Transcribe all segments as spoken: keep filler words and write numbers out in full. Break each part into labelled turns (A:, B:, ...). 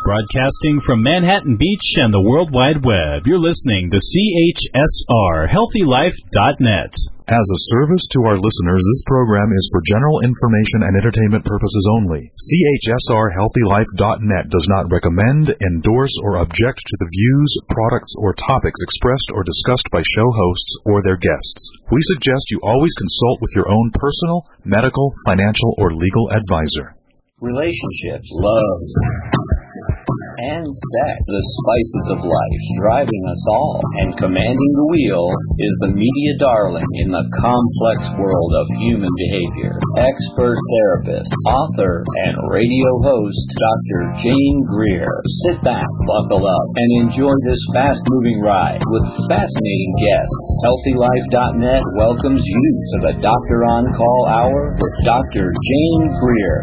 A: Broadcasting from Manhattan Beach and the World Wide Web, you're listening to C H S R, healthy life dot net.
B: As a service to our listeners, this program is for general information and entertainment purposes only. C H S R healthy life dot net does not recommend, endorse, or object to the views, products, or topics expressed or discussed by show hosts or their guests. We suggest you always consult with your own personal, medical, financial, or legal advisor.
C: Relationships, love, and sex, the spices of life, driving us all, and commanding the wheel is the media darling in the complex world of human behavior. Expert therapist, author, and radio host, Doctor Jane Greer. Sit back, buckle up, and enjoy this fast-moving ride with fascinating guests. healthy life dot net welcomes you to the Doctor On Call Hour with Doctor Jane Greer.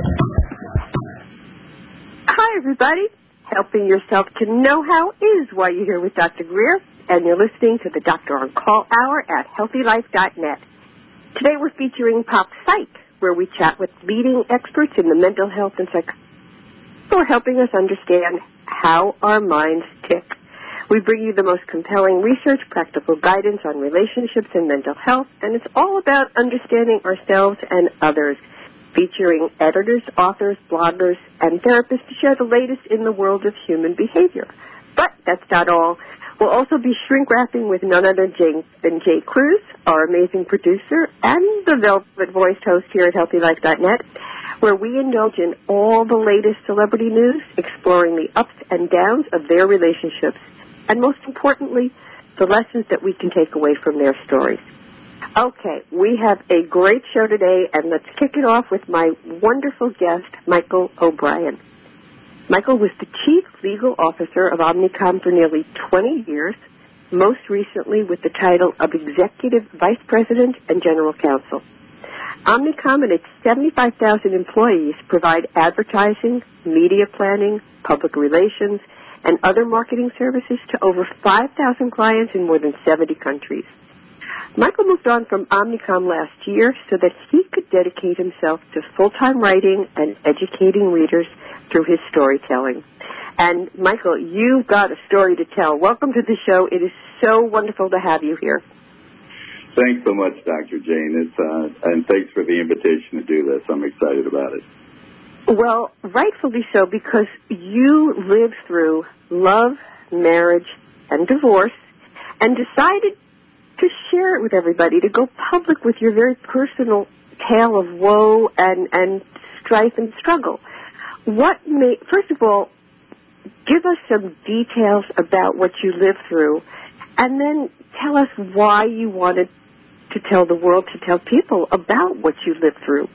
D: Hi, everybody. Helping yourself to know how is why you're here with Doctor Greer, and you're listening to the Doctor On Call Hour at healthy life dot net. Today we're featuring Pop Psych, where we chat with leading experts in the mental health and psych who are helping us understand how our minds tick. We bring you the most compelling research, practical guidance on relationships and mental health, and it's all about understanding ourselves and others, featuring editors, authors, bloggers, and therapists to share the latest in the world of human behavior. But that's not all. We'll also be shrink-wrapping with none other than Jay Cruz, our amazing producer, and the velvet-voiced host here at healthy life dot net, where we indulge in all the latest celebrity news, exploring the ups and downs of their relationships, and most importantly, the lessons that we can take away from their stories. Okay, we have a great show today, and let's kick it off with my wonderful guest, Michael O'Brien. Michael was the Chief Legal Officer of Omnicom for nearly twenty years, most recently with the title of Executive Vice President and General Counsel. Omnicom and its seventy-five thousand employees provide advertising, media planning, public relations, and other marketing services to over five thousand clients in more than seventy countries. Michael moved on from Omnicom last year so that he could dedicate himself to full-time writing and educating readers through his storytelling. And, Michael, you've got a story to tell. Welcome to the show. It is so wonderful to have you here.
E: Thanks so much, Doctor Jane. It's, uh, and thanks for the invitation to do this. I'm excited about it.
D: Well, rightfully so, because you lived through love, marriage, and divorce, and decided to share it with everybody, to go public with your very personal tale of woe and, and strife and struggle. What made, first of all, give us some details about what you lived through, and then tell us why you wanted to tell the world, to tell people about what you lived through.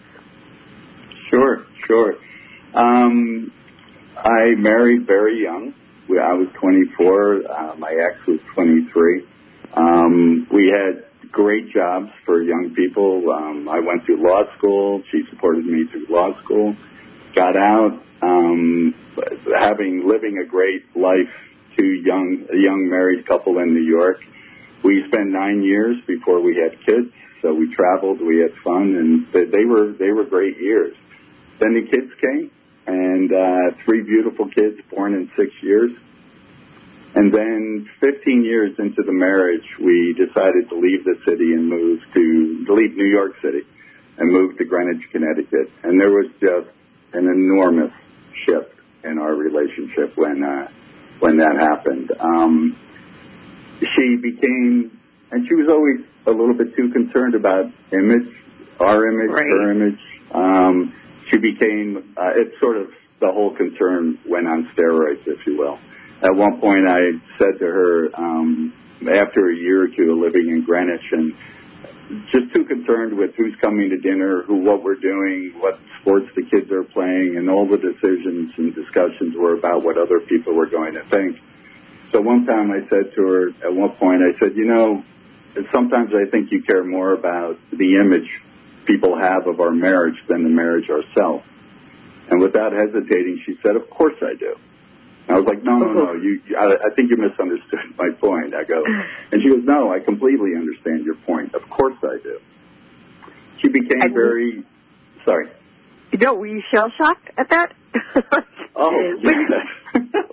E: Sure, sure. Um, I married very young. I was twenty-four. Uh, my ex was twenty-three. Um, we had great jobs for young people. Um, I went through law school. She supported me through law school. Got out, um, having living a great life to young a young married couple in New York. We spent nine years before we had kids, so we traveled, we had fun, and they were they were great years. Then the kids came, and uh, three beautiful kids born in six years. And then fifteen years into the marriage, we decided to leave the city and move to, to leave New York City and move to Greenwich, Connecticut. And there was just an enormous shift in our relationship when uh, when that happened. Um, she became, and she was always a little bit too concerned about image, our image,
D: right.
E: her image. Um, she became, uh, it's sort of, the whole concern went on steroids, if you will. At one point, I said to her, um, after a year or two of living in Greenwich, and just too concerned with who's coming to dinner, who, what we're doing, what sports the kids are playing, and all the decisions and discussions were about what other people were going to think. So one time I said to her, at one point, I said, you know, sometimes I think you care more about the image people have of our marriage than the marriage ourselves. And without hesitating, she said, of course I do. I was like, no, no, no, you, I, I think you misunderstood my point. I go, and she goes, no, I completely understand your point. Of course I do. She became and very, sorry.
D: No, were you shell-shocked at that?
E: Oh, yes.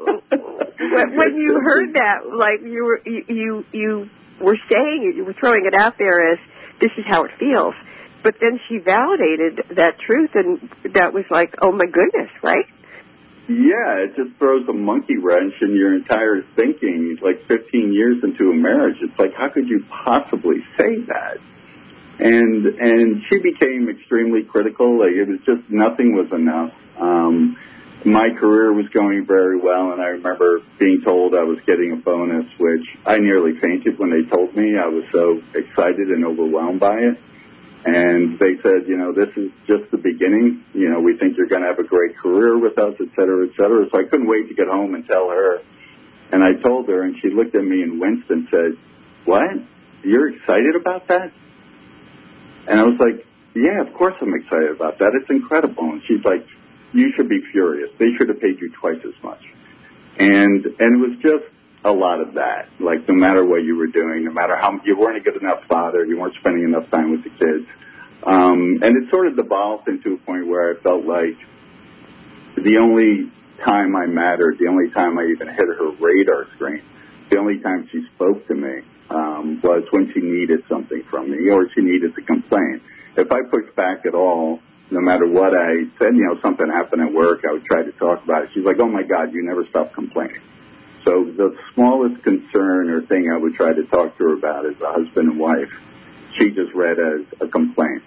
D: when, when you heard that, like you were you, you you were saying it, you were throwing it out there as this is how it feels. But then she validated that truth, and that was like, oh my goodness, right?
E: Yeah, it just throws a monkey wrench in your entire thinking. Like fifteen years into a marriage, it's like, how could you possibly say that? And and she became extremely critical. Like it was just nothing was enough. Um, my career was going very well, and I remember being told I was getting a bonus, which I nearly fainted when they told me. I was so excited and overwhelmed by it. And they said, you know, this is just the beginning. You know, we think you're going to have a great career with us, et cetera, et cetera. So I couldn't wait to get home and tell her. And I told her, and she looked at me and winced and said, what? You're excited about that? And I was like, yeah, of course I'm excited about that. It's incredible. And she's like, you should be furious. They should have paid you twice as much. And and it was just a lot of that. Like, no matter what you were doing, no matter how you weren't a good enough father, you weren't spending enough time with the kids. Um, and it sort of devolved into a point where I felt like the only time I mattered, the only time I even hit her radar screen, the only time she spoke to me um, was when she needed something from me or she needed to complain. If I pushed back at all, no matter what I said, you know, something happened at work, I would try to talk about it. She's like, oh, my God, you never stop complaining. So the smallest concern or thing I would try to talk to her about as a husband and wife, she just read as a complaint.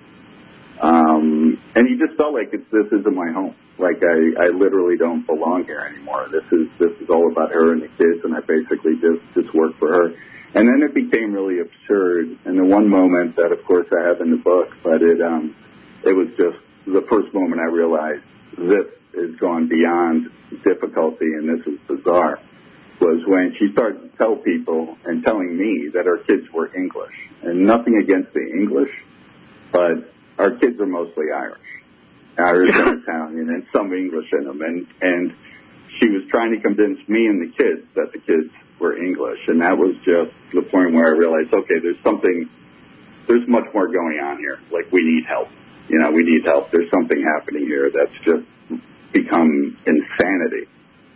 E: Um, and you just felt like it's, this isn't my home. Like I, I literally don't belong here anymore. This is this is all about her and the kids, and I basically just, just work for her. And then it became really absurd. And the one moment that, of course, I have in the book, but it um, it was just the first moment I realized this has gone beyond difficulty and this is bizarre, was when she started to tell people and telling me that our kids were English. And nothing against the English, but our kids are mostly Irish. Irish and Italian and some English in them. And, and she was trying to convince me and the kids that the kids were English. And that was just the point where I realized, okay, there's something, there's much more going on here. Like, we need help. You know, we need help. There's something happening here that's just become insanity.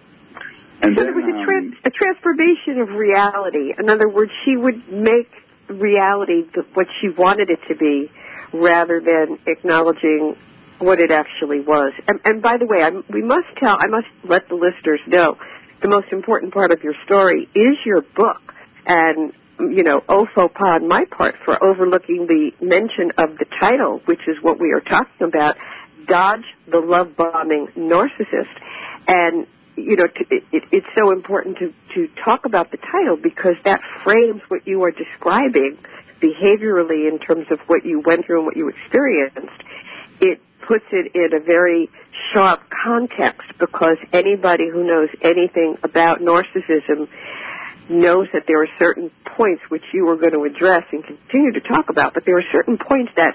E: And
D: so
E: then,
D: there was a, trans-
E: um,
D: a transformation of reality. In other words, she would make reality the, what she wanted it to be rather than acknowledging what it actually was. And, and by the way, I'm, we must tell, I must let the listeners know, the most important part of your story is your book. And, you know, au faux pas on my part for overlooking the mention of the title, which is what we are talking about, Dodge the Love-Bombing Narcissist. And you know, to, it, it, it's so important to, to talk about the title because that frames what you are describing behaviorally in terms of what you went through and what you experienced. It puts it in a very sharp context because anybody who knows anything about narcissism knows that there are certain points which you are going to address and continue to talk about, but there are certain points that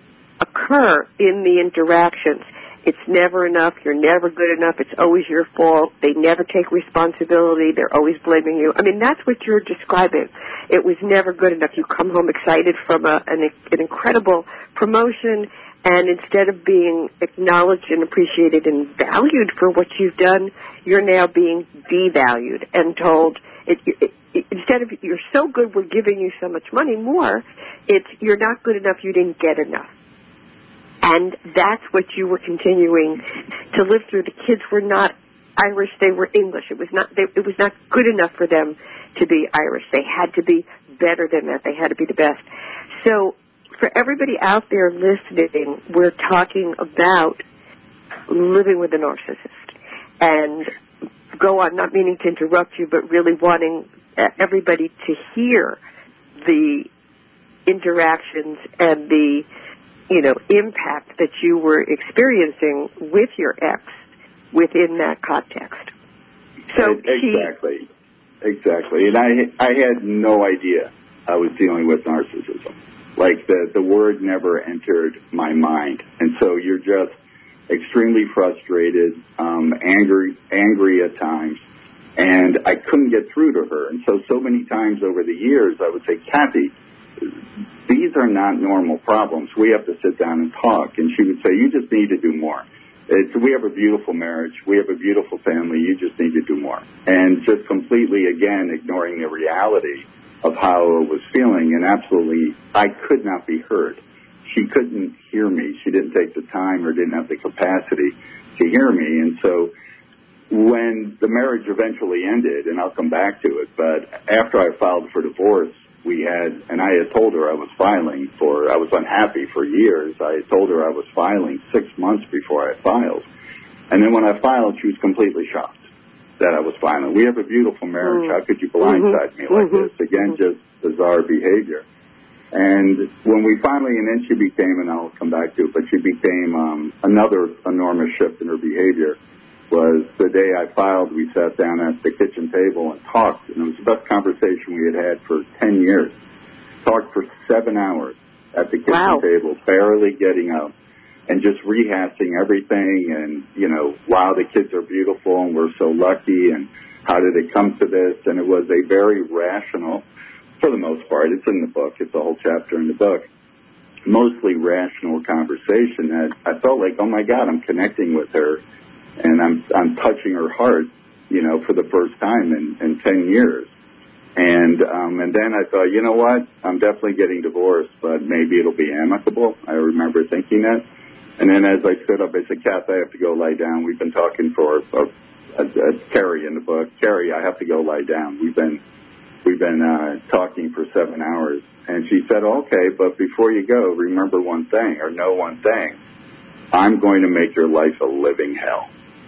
D: occur in the interactions. It's never enough. You're never good enough. It's always your fault. They never take responsibility. They're always blaming you. I mean, that's what you're describing. It was never good enough. You come home excited from a, an, an incredible promotion, and instead of being acknowledged and appreciated and valued for what you've done, you're now being devalued and told, it, it, it, instead of you're so good, we're giving you so much money more, it's you're not good enough, you didn't get enough. And that's what you were continuing to live through. The kids were not Irish; they were English. It was not. They, it was not good enough for them to be Irish. They had to be better than that. They had to be the best. So, for everybody out there listening, we're talking about living with a narcissist. And go on, not meaning to interrupt you, but really wanting everybody to hear the interactions and the you know, impact that you were experiencing with your ex within that context. So
E: exactly, she, exactly. And I, I had no idea I was dealing with narcissism. Like the the word never entered my mind, and so you're just extremely frustrated, um, angry, angry at times, and I couldn't get through to her. And so, so many times over the years, I would say, Kathy, these are not normal problems. We have to sit down and talk. And she would say, you just need to do more. it's, we have a beautiful marriage. We have a beautiful family. You just need to do more. And just completely, again, ignoring the reality of how I was feeling. And absolutely, I could not be heard. She couldn't hear me. She didn't take the time or didn't have the capacity to hear me. And so when the marriage eventually ended, and I'll come back to it, but after I filed for divorce, we had, and I had told her I was filing for, I was unhappy for years. I had told her I was filing six months before I filed. And then when I filed, she was completely shocked that I was filing. We have a beautiful marriage. Mm-hmm. How could you blindside mm-hmm. me like mm-hmm. this? Again, mm-hmm. just bizarre behavior. And when we finally, and then she became, and I'll come back to it, but she became um, another enormous shift in her behavior was the day I filed, we sat down at the kitchen table and talked, and it was the best conversation we had had for ten years. Talked for seven hours at the kitchen wow. table, barely getting up, and just rehashing everything, and, you know, wow, the kids are beautiful, and we're so lucky, and how did it come to this? And it was a very rational, for the most part, it's in the book, it's a whole chapter in the book, mostly rational conversation that I felt like, oh my God, I'm connecting with her, and I'm I'm touching her heart, you know, for the first time in, in ten years. And um, and then I thought, you know what, I'm definitely getting divorced, but maybe it'll be amicable. I remember thinking that. And then as I stood up, I said, Kath, I have to go lie down. We've been talking for, uh, uh, uh, Carrie in the book, Carrie, I have to go lie down. We've been We've been uh, talking for seven hours. And she said, okay, but before you go, remember one thing, or know one thing. I'm going to make your life a living hell.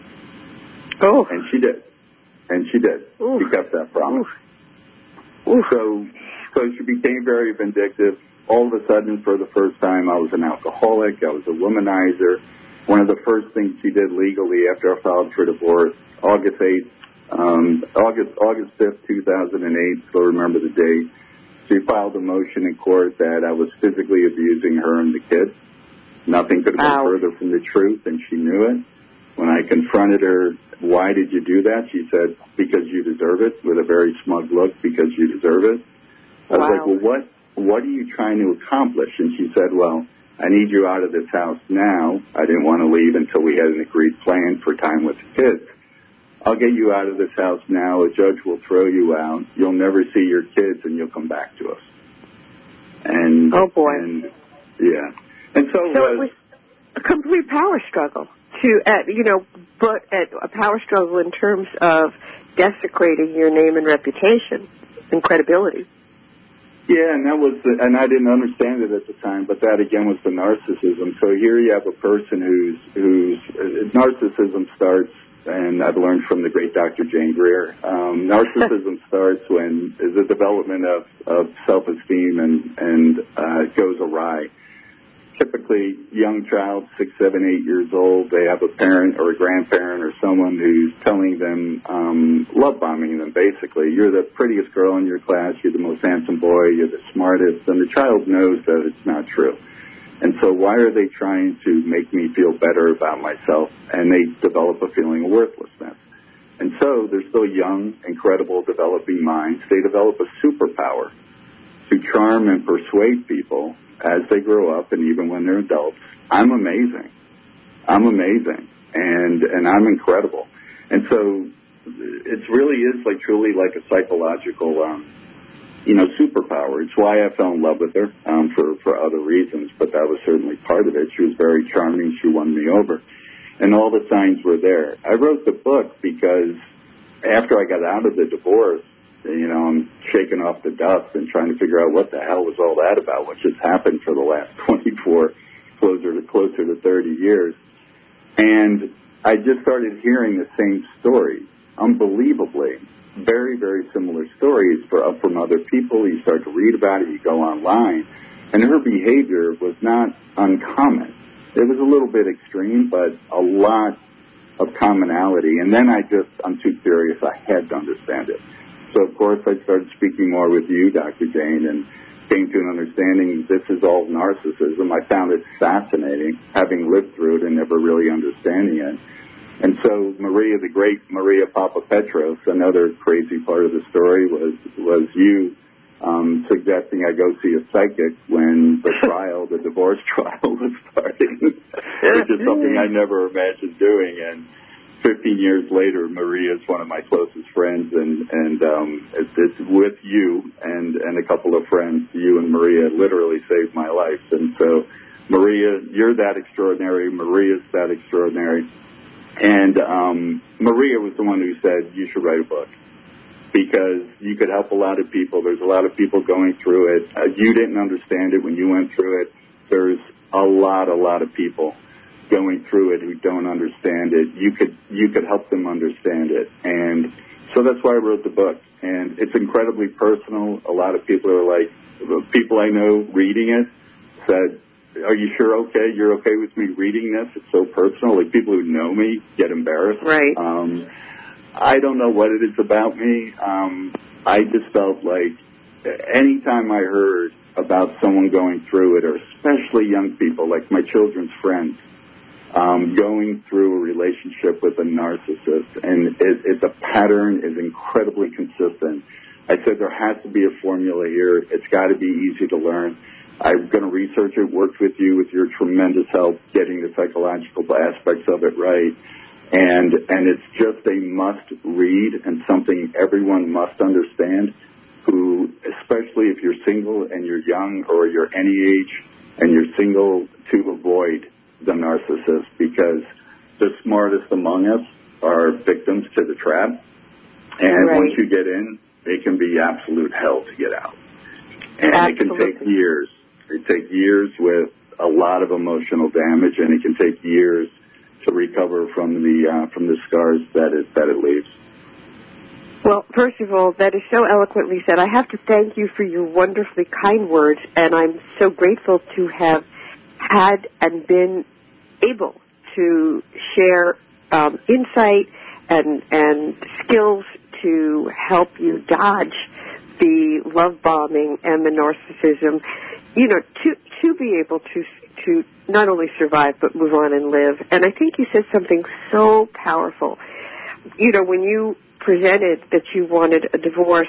D: Oh.
E: And she did. And she did. Ooh. She kept that promise. Ooh. Ooh. So, so she became very vindictive. All of a sudden, for the first time, I was an alcoholic. I was a womanizer. One of the first things she did legally after I filed for divorce, August eighth, um, August August fifth, two thousand eight, still remember the date, she filed a motion in court that I was physically abusing her and the kids. Nothing could have been wow. further from the truth, and she knew it. When I confronted her, why did you do that? She said, because you deserve it, with a very smug look, because you deserve it. I was
D: wow.
E: like, well, what, what are you trying to accomplish? And she said, well, I need you out of this house now. I didn't want to leave until we had an agreed plan for time with the kids. I'll get you out of this house now. A judge will throw you out. You'll never see your kids, and you'll come back to us. And,
D: oh, boy.
E: And, yeah. And so,
D: so
E: uh,
D: it was a complete power struggle. To, uh, you know, but uh, a power struggle in terms of desecrating your name and reputation and credibility.
E: Yeah, and that was, the, and I didn't understand it at the time, but that again was the narcissism. So here you have a person who's, whose uh, narcissism starts, and I've learned from the great Doctor Jane Greer, um, narcissism starts when the development of, of self-esteem and, and uh, goes awry. Typically, young child, six, seven, eight years old, they have a parent or a grandparent or someone who's telling them, um, love bombing them, basically. You're the prettiest girl in your class, you're the most handsome boy, you're the smartest, and the child knows that it's not true. And so why are they trying to make me feel better about myself? And they develop a feeling of worthlessness. And so they're still young, incredible, developing minds. They develop a superpower to charm and persuade people as they grow up and even when they're adults. I'm amazing. I'm amazing. And and I'm incredible. And so it really is like truly like a psychological, um, you know, superpower. It's why I fell in love with her um, for, for other reasons, but that was certainly part of it. She was very charming. She won me over. And all the signs were there. I wrote the book because after I got out of the divorce, you know, I'm shaking off the dust and trying to figure out what the hell was all that about, which has happened for the last twenty-four, closer to closer to thirty years. And I just started hearing the same story, unbelievably, very, very similar stories for, uh, from other people. You start to read about it, you go online, and her behavior was not uncommon. It was a little bit extreme, but a lot of commonality. And then I just, I'm too curious, I had to understand it. So, of course, I started speaking more with you, Doctor Jane, and came to an understanding this is all narcissism. I found it fascinating, having lived through it and never really understanding it. And so Maria, the great Maria Papa Petros, another crazy part of the story was was you um, suggesting I go see a psychic when the trial, the divorce trial, was starting, which is something I never imagined doing. And fifteen years later, Maria is one of my closest friends, and and um, it's, it's with you and and a couple of friends. You and Maria literally saved my life, and so Maria, you're that extraordinary. Maria's that extraordinary, and um, Maria was the one who said you should write a book, because you could help a lot of people. There's a lot of people going through it. Uh, you didn't understand it when you went through it. There's a lot, a lot of people going through it who don't understand it. You could you could help them understand it. And so that's why I wrote the book. And it's incredibly personal. A lot of people are like, people I know reading it said, are you sure okay? You're okay with me reading this? It's so personal. Like, people who know me get embarrassed.
D: Right.
E: Um, I don't know what it is about me. Um, I just felt like anytime I heard about someone going through it, or especially young people, like my children's friends, um, going through a relationship with a narcissist, and it, it, the pattern is incredibly consistent. I said there has to be a formula here. It's got to be easy to learn. I'm going to research it, work with you with your tremendous help getting the psychological aspects of it right. And and it's just a must read, and something everyone must understand, who, especially if you're single and you're young, or you're any age and you're single, to avoid the narcissist, because the smartest among us are victims to the trap. And
D: right.
E: once you get in, it can be absolute hell to get out. And
D: Absolutely.
E: It can take years. It take years with a lot of emotional damage, and it can take years to recover from the uh, from the scars that it that it leaves.
D: Well, first of all, that is so eloquently said. I have to thank you for your wonderfully kind words, and I'm so grateful to have had and been able to share um, insight and and skills to help you dodge the love bombing and the narcissism. You know, to to be able to to not only survive but move on and live. And I think you said something so powerful. You know, when you presented that you wanted a divorce,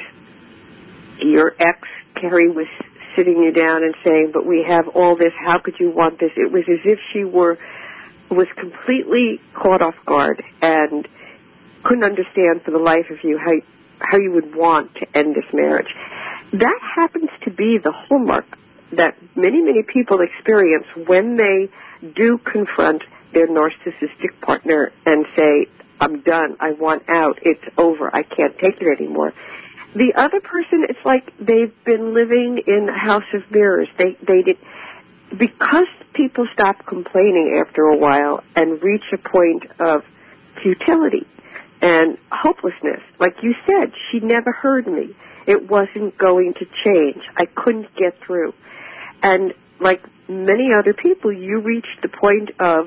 D: your ex, Carrie, was sitting you down and saying, but we have all this, how could you want this? It was as if she were was completely caught off guard and couldn't understand for the life of you how how you would want to end this marriage. That happens to be the hallmark that many, many people experience when they do confront their narcissistic partner and say, I'm done, I want out, it's over, I can't take it anymore. The other person, it's like they've been living in a house of mirrors. They, they did, because people stop complaining after a while and reach a point of futility and hopelessness. Like you said, she never heard me. It wasn't going to change. I couldn't get through. And like many other people, you reached the point of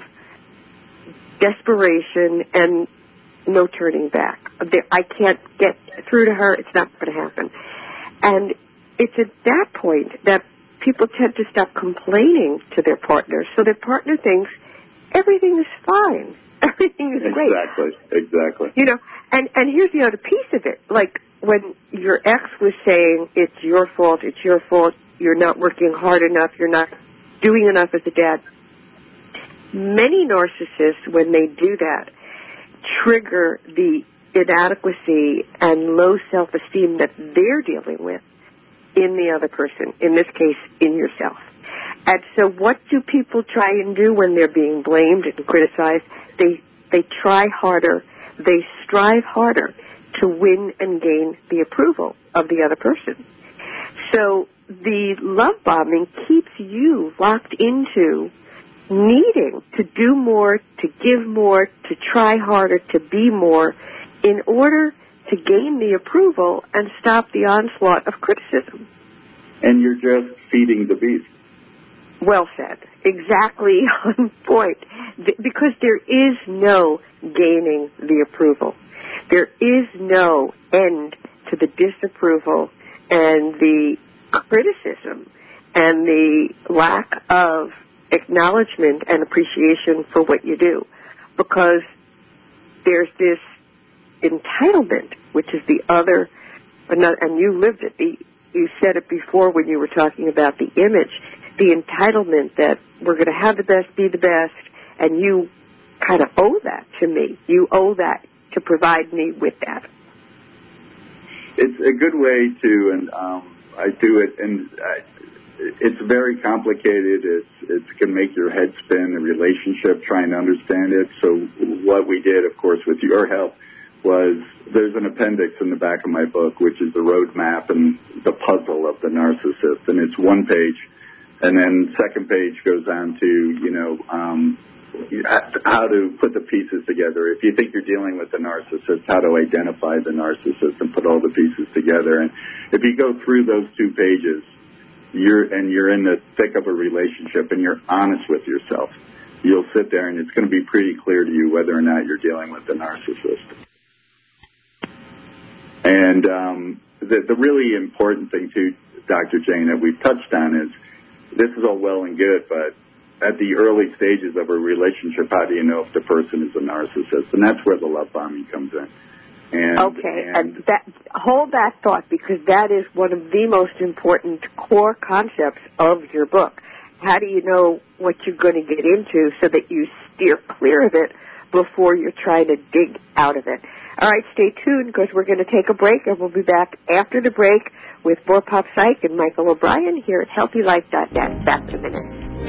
D: desperation and no turning back. I can't get through to her. It's not going to happen. And it's at that point that people tend to stop complaining to their partner, so their partner thinks everything is fine. Everything is great.
E: Exactly, exactly.
D: You know, and, and here's the other piece of it. Like when your ex was saying, it's your fault, it's your fault, you're not working hard enough, you're not doing enough as a dad. Many narcissists, when they do that, trigger the inadequacy and low self-esteem that they're dealing with in the other person, in this case, in yourself. And so what do people try and do when they're being blamed and criticized? They they try harder, they strive harder to win and gain the approval of the other person. So the love bombing keeps you locked into needing to do more, to give more, to try harder, to be more, in order to gain the approval and stop the onslaught of criticism.
E: And you're just feeding the beast.
D: Well said. Exactly on point. Because there is no gaining the approval. There is no end to the disapproval and the criticism and the lack of acknowledgement and appreciation for what you do. Because there's this entitlement, which is the other, and you lived it, the you said it before when you were talking about the image, the entitlement that we're going to have the best, be the best, and you kind of owe that to me. You owe that to provide me with that.
E: It's a good way to, and um, I do it, and I, it's very complicated. It's it can make your head spin, a relationship, trying to understand it. So what we did, of course, with your help, was there's an appendix in the back of my book, which is the roadmap and the puzzle of the narcissist, and it's one page, and then second page goes on to, you know, um, how to put the pieces together. If you think you're dealing with a narcissist, how to identify the narcissist and put all the pieces together. And if you go through those two pages, you're and you're in the thick of a relationship and you're honest with yourself, you'll sit there and it's going to be pretty clear to you whether or not you're dealing with a narcissist. And um, the, the really important thing, too, Doctor Jane, that we've touched on is this is all well and good, but at the early stages of a relationship, how do you know if the person is a narcissist? And that's where the love bombing comes in. And,
D: okay, and,
E: and
D: that, hold that thought, because that is one of the most important core concepts of your book. How do you know what you're going to get into so that you steer clear of it before you're trying to dig out of it? All right, stay tuned, because we're going to take a break, and we'll be back after the break with more Pop Psych and Michael O'Brien here at healthy life dot net. Back in a minute.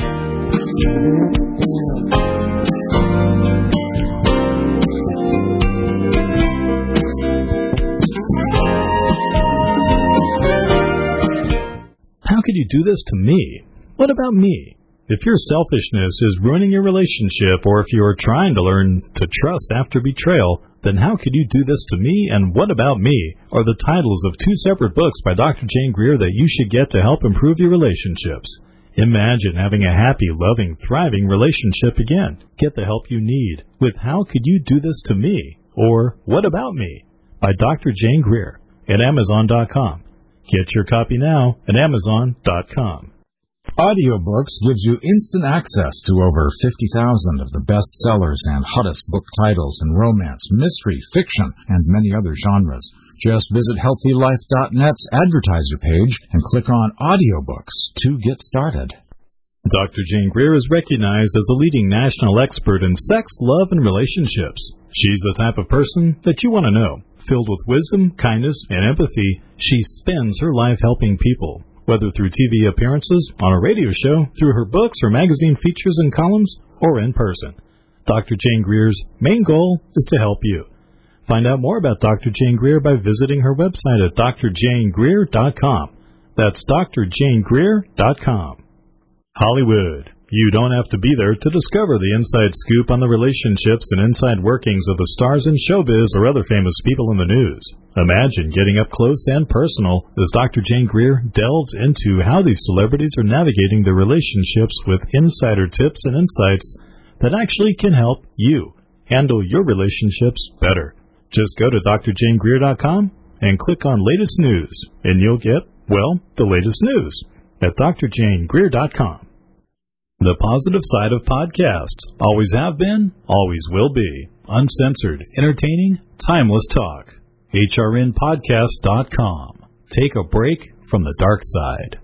A: How could you do this to me? What about me? If your selfishness is ruining your relationship, or if you're trying to learn to trust after betrayal, then how could you do this to me and what about me are the titles of two separate books by Doctor Jane Greer that you should get to help improve your relationships. Imagine having a happy, loving, thriving relationship again. Get the help you need with How Could You Do This to Me? Or What About Me? By Doctor Jane Greer at Amazon dot com. Get your copy now at Amazon dot com.
F: Audiobooks gives you instant access to over fifty thousand of the best sellers and hottest book titles in romance, mystery, fiction, and many other genres. Just visit healthy life dot net's advertiser page and click on Audiobooks to get started.
A: Doctor Jane Greer is recognized as a leading national expert in sex, love, and relationships. She's the type of person that you want to know. Filled with wisdom, kindness, and empathy, she spends her life helping people. Whether through T V appearances, on a radio show, through her books or magazine features and columns, or in person. Doctor Jane Greer's main goal is to help you. Find out more about Doctor Jane Greer by visiting her website at D R jane greer dot com. That's D R jane greer dot com. Hollywood. You don't have to be there to discover the inside scoop on the relationships and inside workings of the stars in showbiz or other famous people in the news. Imagine getting up close and personal as Doctor Jane Greer delves into how these celebrities are navigating their relationships with insider tips and insights that actually can help you handle your relationships better. Just go to D R jane greer dot com and click on Latest News, and you'll get, well, the latest news at D R jane greer dot com. The positive side of podcasts. Always have been, always will be. Uncensored, entertaining, timeless talk. H R N podcast dot com. Take a break from the dark side.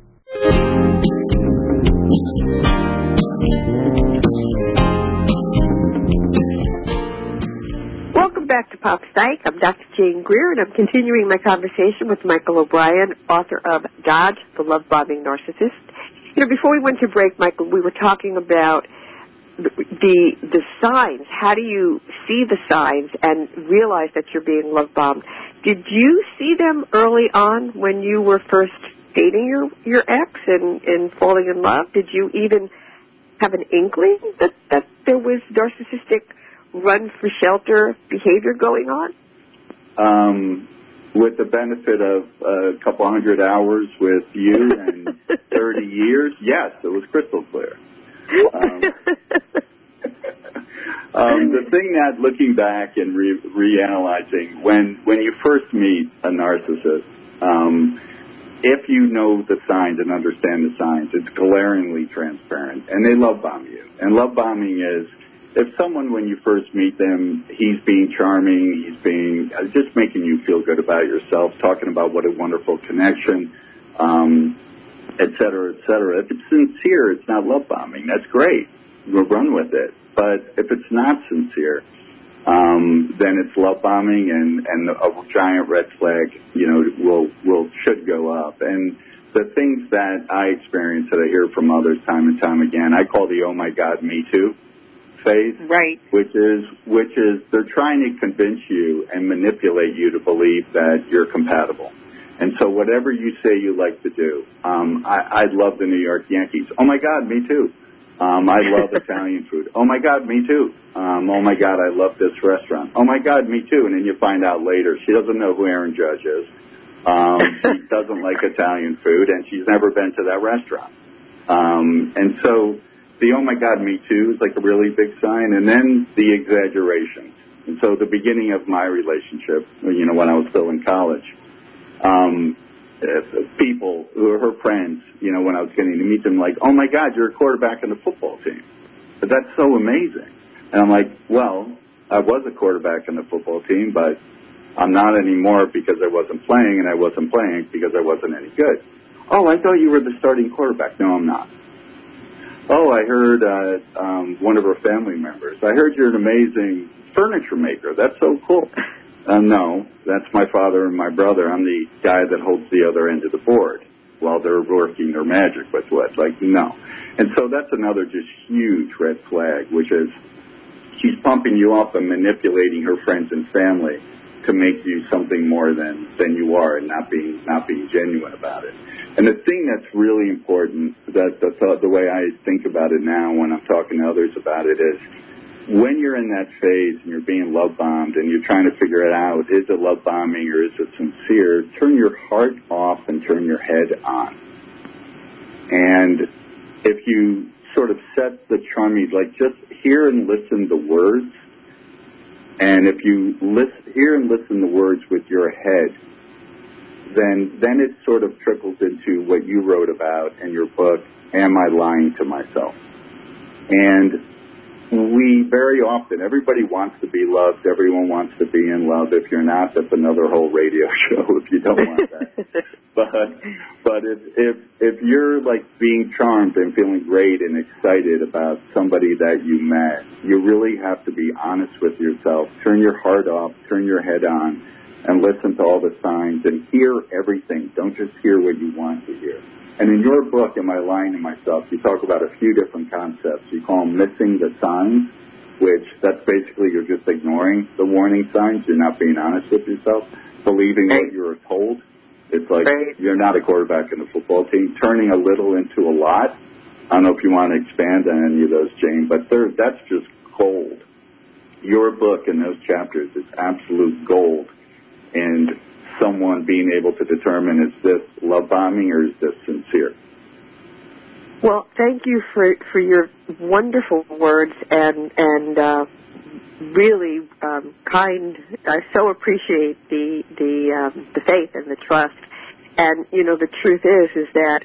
D: Welcome back to Pop Psych. I'm Doctor Jane Greer, and I'm continuing my conversation with Michael O'Brien, author of Dodge, the Love Bombing Narcissist. You know, before we went to break, Michael, we were talking about the, the the signs. How do you see the signs and realize that you're being love bombed? Did you see them early on when you were first dating your your ex and, and falling in love? Did you even have an inkling that, that there was narcissistic run for shelter behavior going on?
E: Um, with the benefit of a couple hundred hours with you and thirty years, yes, it was crystal clear. Um, um, the thing that, looking back and re- reanalyzing, when when you first meet a narcissist, um, if you know the signs and understand the signs, it's glaringly transparent, and they love bomb you. And love bombing is, if someone, when you first meet them, he's being charming, he's being uh, just making you feel good about yourself, talking about what a wonderful connection, um, et cetera, et cetera. If it's sincere, it's not love bombing. That's great. We'll run with it. But if it's not sincere, um, then it's love bombing, and, and a giant red flag, you know, will will should go up. And the things that I experience that I hear from others time and time again, I call the "Oh my God, me too" phase.
D: Right. Which
E: is which is they're trying to convince you and manipulate you to believe that you're compatible. And so whatever you say you like to do, um, I, I love the New York Yankees. Oh my God, me too. Um, I love Italian food. Oh my God, me too. Um, oh my God, I love this restaurant. Oh my God, me too. And then you find out later she doesn't know who Aaron Judge is. Um, she doesn't like Italian food, and she's never been to that restaurant. Um, and so the oh my God, me too is like a really big sign. And then the exaggerations. And so the beginning of my relationship, you know, when I was still in college, um, people who are her friends, you know, when I was getting to meet them, like, oh my God, you're a quarterback on the football team. But that's so amazing. And I'm like, well, I was a quarterback on the football team, but I'm not anymore because I wasn't playing, and I wasn't playing because I wasn't any good. Oh, I thought you were the starting quarterback. No, I'm not. Oh, I heard uh, um, one of her family members. I heard you're an amazing furniture maker. That's so cool. Uh, no, that's my father and my brother. I'm the guy that holds the other end of the board while they're working their magic with what. Like, no. And so that's another just huge red flag, which is she's pumping you up and manipulating her friends and family to make you something more than, than you are, and not being not being genuine about it. And the thing that's really important, that the, the way I think about it now when I'm talking to others about it, is when you're in that phase and you're being love bombed and you're trying to figure it out, is it love bombing or is it sincere? Turn your heart off and turn your head on. And if you sort of set the charming, like just hear and listen the words, and if you listen, hear and listen the words with your head, then then it sort of trickles into what you wrote about in your book, Am I Lying to Myself? And we very often, everybody wants to be loved, everyone wants to be in love. If you're not, that's another whole radio show if you don't want that. but but if, if if you're like being charmed and feeling great and excited about somebody that you met, you really have to be honest with yourself. Turn your heart off, turn your head on, and listen to all the signs and hear everything. Don't just hear what you want to hear. And in your book, Am I Lying to Myself, you talk about a few different concepts. You call them missing the signs, which that's basically you're just ignoring the warning signs. You're not being honest with yourself, believing what you were told. It's like you're not a quarterback in the football team. Turning a little into a lot. I don't know if you want to expand on any of those, Jane, but that's just gold. Your book and those chapters is absolute gold. And someone being able to determine, is this love bombing or is this sincere?
D: Well, thank you for, for your wonderful words and and uh, really um, kind. I so appreciate the the um, the faith and the trust. And you know, the truth is is that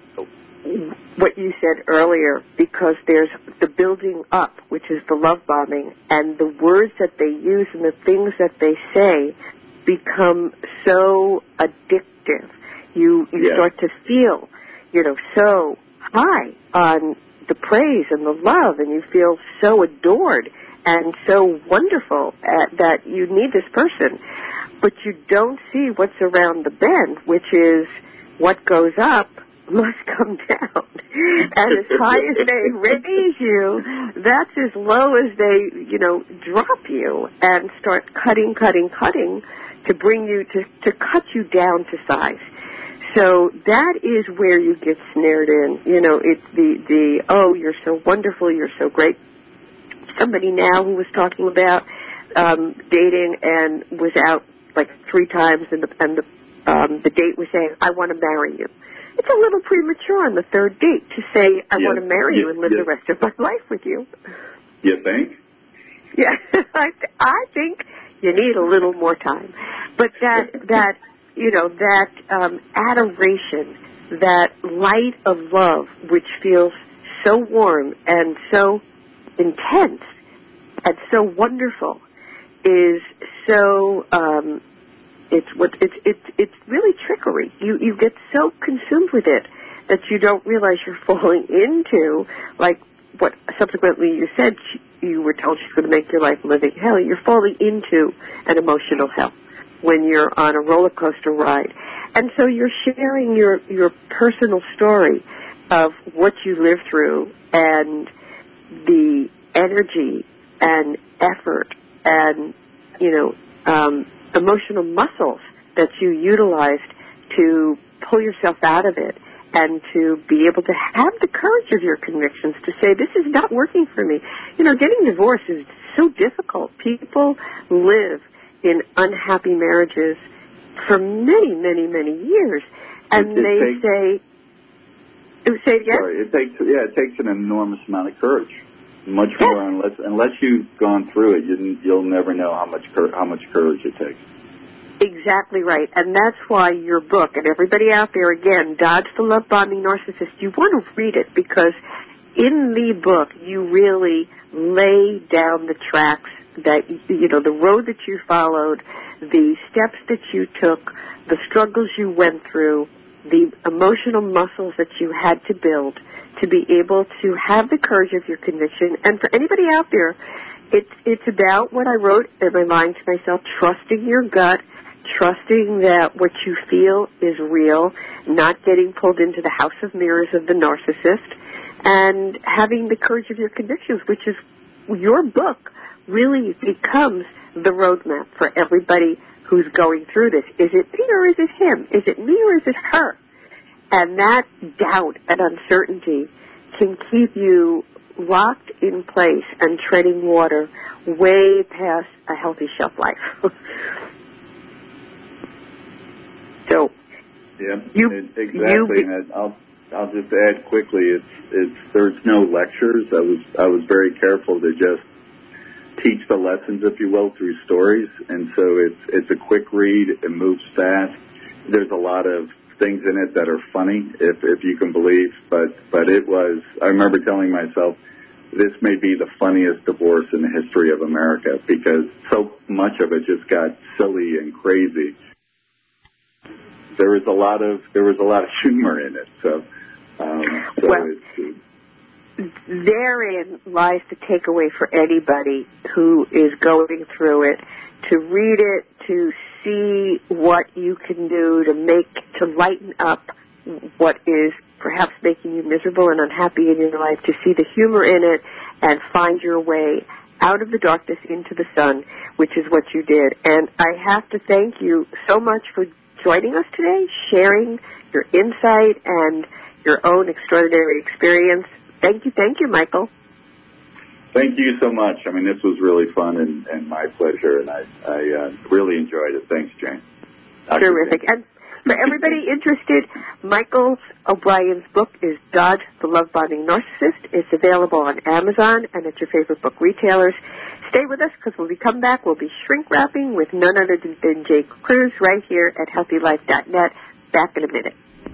D: what you said earlier, because there's the building up, which is the love bombing, and the words that they use and the things that they say become so addictive. You you
E: yes.
D: start to feel, you know, so high on the praise and the love, and you feel so adored and so wonderful at, that you need this person. But you don't see what's around the bend, which is what goes up must come down. And as high as they raise you, that's as low as they, you know, drop you and start cutting, cutting, cutting to bring you, to, to cut you down to size. So that is where you get snared in. You know, it's the, the, oh, you're so wonderful, you're so great. Somebody now who was talking about um, dating and was out like three times, and the, and the, um, the date was saying, I want to marry you. It's a little premature on the third date to say, I
E: yes.
D: want to marry
E: yes.
D: you and live
E: yes.
D: the rest of my life with you.
E: You think?
D: Yeah, I, th- I think you need a little more time. But that, that you know, that um, adoration, that light of love, which feels so warm and so intense and so wonderful, is so um, It's what it's it's it's really trickery. You you get so consumed with it that you don't realize you're falling into, like what subsequently you said, you were told she's going to make your life a living hell. You're falling into an emotional hell when you're on a roller coaster ride. And so you're sharing your, your personal story of what you lived through and the energy and effort and, you know, um, emotional muscles that you utilized to pull yourself out of it and to be able to have the courage of your convictions to say, this is not working for me. You know, getting divorced is so difficult. People live in unhappy marriages for many, many, many years, and
E: it, it
D: they
E: takes,
D: say, say again?
E: Sorry, it takes, yeah, it takes an enormous amount of courage. Much more, unless unless you've gone through it, you, you'll never know how much how much courage it takes.
D: Exactly right, and that's why your book, and everybody out there, again, Dodge the Love-Bombing Narcissist, you want to read it because in the book you really lay down the tracks that, you know, the road that you followed, the steps that you took, the struggles you went through, the emotional muscles that you had to build to be able to have the courage of your conviction. And for anybody out there, it's it's about what I wrote in my mind to myself, trusting your gut, trusting that what you feel is real, not getting pulled into the house of mirrors of the narcissist, and having the courage of your convictions, which is your book really becomes the roadmap for everybody who's going through this. Is it me or is it him? Is it me or is it her? And that doubt and uncertainty can keep you locked in place and treading water way past a healthy shelf life. So,
E: yeah,
D: you,
E: it, exactly.
D: You,
E: and I'll I'll just add quickly. It's it's there's no lectures. I was I was very careful to just teach the lessons, if you will, through stories, and so it's it's a quick read. It moves fast. There's a lot of things in it that are funny, if if you can believe. But but it was. I remember telling myself, this may be the funniest divorce in the history of America because so much of it just got silly and crazy. There was a lot of there was a lot of humor in it. So, um, so
D: well,
E: it's,
D: therein lies the takeaway for anybody who is going through it, to read it, to see what you can do to make, to lighten up what is perhaps making you miserable and unhappy in your life, to see the humor in it and find your way out of the darkness into the sun, which is what you did. And I have to thank you so much for joining us today, sharing your insight and your own extraordinary experience. Thank you, thank you, Michael.
E: Thank you so much. I mean, this was really fun and, and my pleasure, and I, I uh, really enjoyed it. Thanks, Jane. Doctor
D: Terrific.
E: Jane.
D: And for everybody interested, Michael O'Brien's book is Dodge the Love-Bombing Narcissist. It's available on Amazon and at your favorite book retailers. Stay with us because when we come back, we'll be shrink-wrapping with none other than Jay Cruz right here at healthy life dot net. Back in a minute.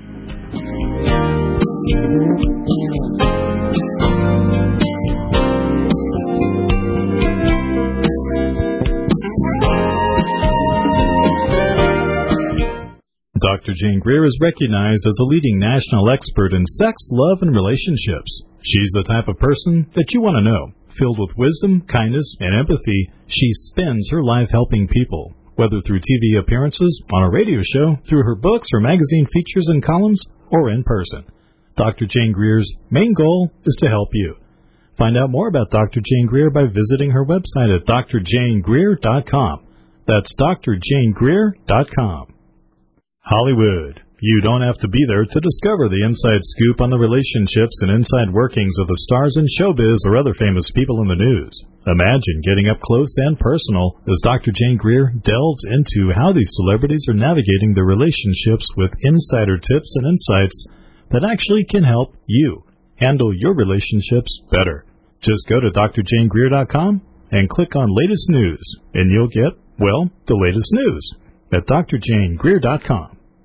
A: Doctor Jane Greer is recognized as a leading national expert in sex, love, and relationships. She's the type of person that you want to know. Filled with wisdom, kindness, and empathy, she spends her life helping people, whether through T V appearances, on a radio show, through her books or magazine features and columns, or in person. Doctor Jane Greer's main goal is to help you. Find out more about Doctor Jane Greer by visiting her website at d r jane greer dot com. That's d r jane greer dot com. Hollywood. You don't have to be there to discover the inside scoop on the relationships and inside workings of the stars in showbiz or other famous people in the news. Imagine getting up close and personal as Doctor Jane Greer delves into how these celebrities are navigating their relationships with insider tips and insights that actually can help you handle your relationships better. Just go to d r jane greer dot com and click on Latest News, and you'll get, well, the latest news at d r jane greer dot com.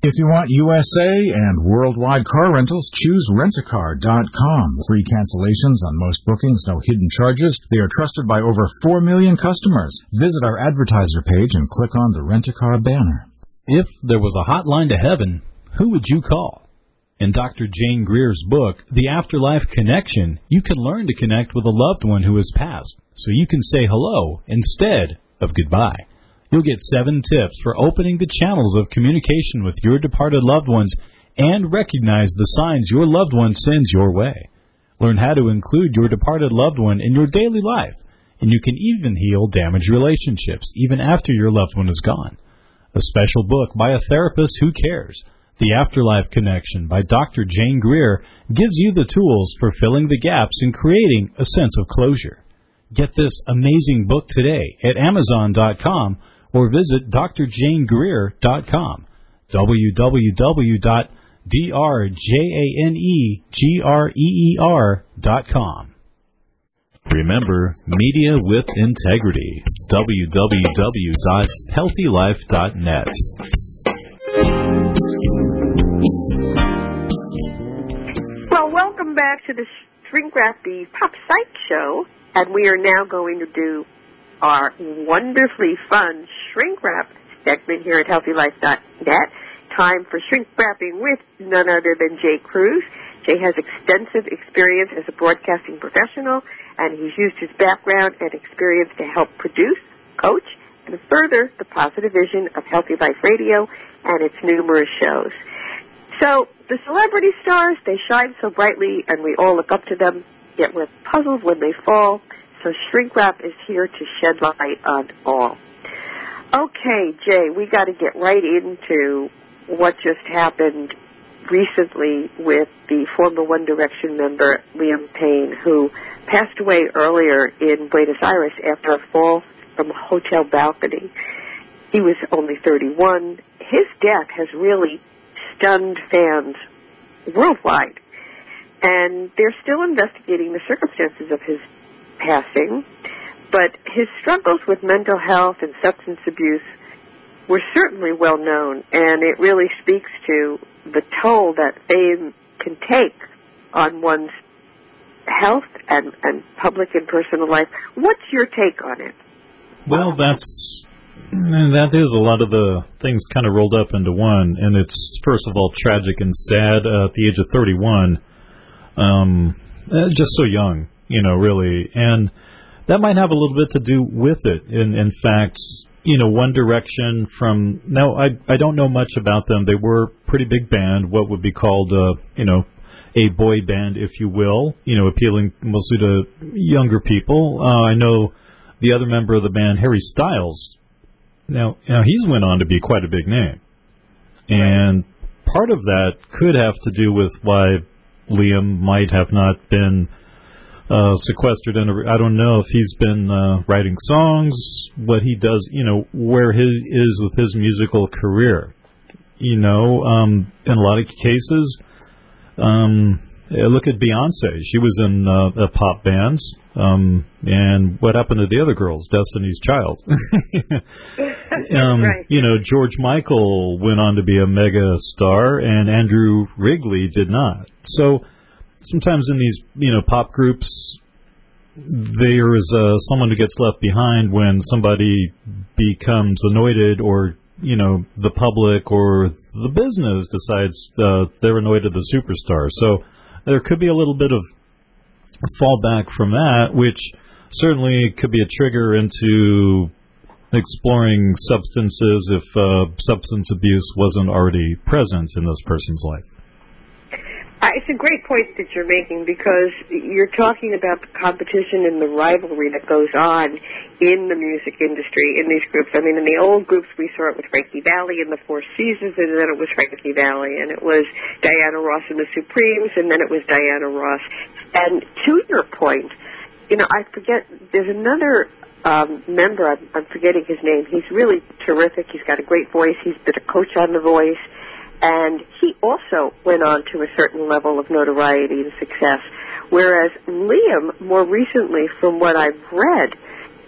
F: If you want U S A and worldwide car rentals, choose rent a car dot com. Free cancellations on most bookings, no hidden charges. They are trusted by over four million customers. Visit our advertiser page and click on the Rent-A-Car banner.
A: If there was a hotline to heaven, who would you call? In Doctor Jane Greer's book, The Afterlife Connection, you can learn to connect with a loved one who has passed, so you can say hello instead of goodbye. You'll get seven tips for opening the channels of communication with your departed loved ones and recognize the signs your loved one sends your way. Learn how to include your departed loved one in your daily life, and you can even heal damaged relationships even after your loved one is gone. A special book by a therapist who cares. The Afterlife Connection by Doctor Jane Greer gives you the tools for filling the gaps and creating a sense of closure. Get this amazing book today at amazon dot com or visit d r jane greer dot com, w w w dot d r jane greer dot com. Remember, media with integrity, w w w dot healthy life dot net.
D: Well, welcome back to the Shrink Wrap the Pop Psych Show, and we are now going to do our wonderfully fun Shrink Wrap segment here at healthy life dot net. Time for shrink wrapping with none other than Jay Cruz. Jay has extensive experience as a broadcasting professional, and he's used his background and experience to help produce, coach, and further the positive vision of Healthy Life Radio and its numerous shows. So the celebrity stars, they shine so brightly, and we all look up to them, yet we're puzzled when they fall. So Shrink Wrap is here to shed light on all. Okay, Jay, we got to get right into what just happened recently with the former One Direction member, Liam Payne, who passed away earlier in Buenos Aires after a fall from a hotel balcony. He was only thirty-one. His death has really stunned fans worldwide, and they're still investigating the circumstances of his passing, but his struggles with mental health and substance abuse were certainly well known, and it really speaks to the toll that fame can take on one's health and, and public and personal life. What's your take on it?
G: Well, that's that is a lot of the things kind of rolled up into one, and it's first of all tragic and sad uh, at the age of thirty-one, um, just so young, you know, really, and that might have a little bit to do with it. In in fact, you know, One Direction from now, I I don't know much about them. They were a pretty big band, what would be called, uh, you know, a boy band, if you will, you know, appealing mostly to younger people. Uh, I know the other member of the band, Harry Styles. Now, now he's went on to be quite a big name, and part of that could have to do with why Liam might have not been uh, sequestered in a, I don't know if he's been uh, writing songs, what he does, you know, where he is with his musical career. You know, um, in a lot of cases, um, look at Beyonce. She was in uh, uh, pop bands. Um, and what happened to the other girls? Destiny's Child. um,
D: right.
G: You know, George Michael went on to be a mega star, and Andrew Wrigley did not. So sometimes in these, you know, pop groups, there is uh, someone who gets left behind when somebody becomes anointed, or, you know, the public or the business decides uh, they're anointed the superstar. So there could be a little bit of fall back from that, which certainly could be a trigger into exploring substances if uh, substance abuse wasn't already present in this person's life.
D: Uh, it's a great point that you're making, because you're talking about the competition and the rivalry that goes on in the music industry, in these groups. I mean, in the old groups, we saw it with Frankie Valli and the Four Seasons, and then it was Frankie Valli, and it was Diana Ross and the Supremes, and then it was Diana Ross. And to your point, you know, I forget, there's another um, member, I'm, I'm forgetting his name. He's really terrific. He's got a great voice. He's been a coach on The Voice. And he also went on to a certain level of notoriety and success, whereas Liam, more recently, from what I've read,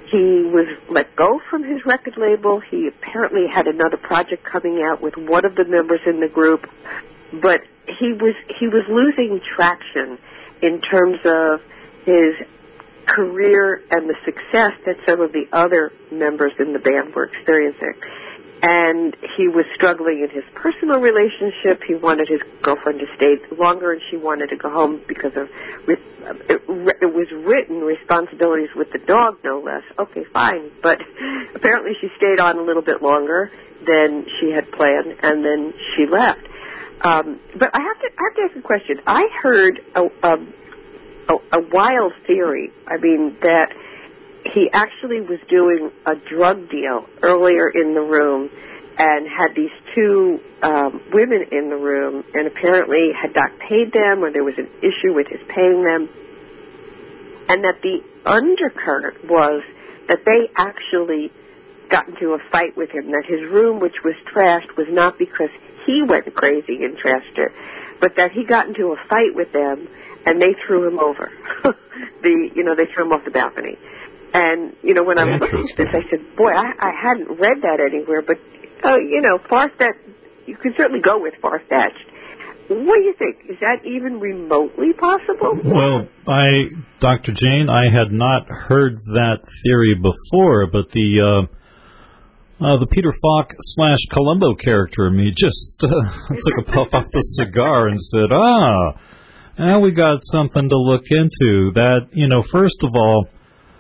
D: he was let go from his record label. He apparently had another project coming out with one of the members in the group, but he was he was losing traction in terms of his career and the success that some of the other members in the band were experiencing. And he was struggling in his personal relationship. He wanted his girlfriend to stay longer, and she wanted to go home because of, it, it was written, responsibilities with the dog, no less. Okay, fine. But apparently she stayed on a little bit longer than she had planned, and then she left. Um, but I have to, I have to ask a question. I heard a, a, a, a wild theory, I mean, that he actually was doing a drug deal earlier in the room and had these two um, women in the room and apparently had not paid them, or there was an issue with his paying them, and that the undercurrent was that they actually got into a fight with him, that his room, which was trashed, was not because he went crazy and trashed it, but that he got into a fight with them and they threw him over. the you know, they threw him off the balcony. And, you know, when I was looking at this, I said, boy, I, I hadn't read that anywhere, but, uh, you know, far-fetched, you can certainly go with far-fetched. What do you think? Is that even remotely possible?
G: Well, I, Doctor Jane, I had not heard that theory before, but the, uh, uh, the Peter Falk slash Columbo character in me just uh, took a puff off the cigar and said, ah, now we got something to look into. That, you know, first of all,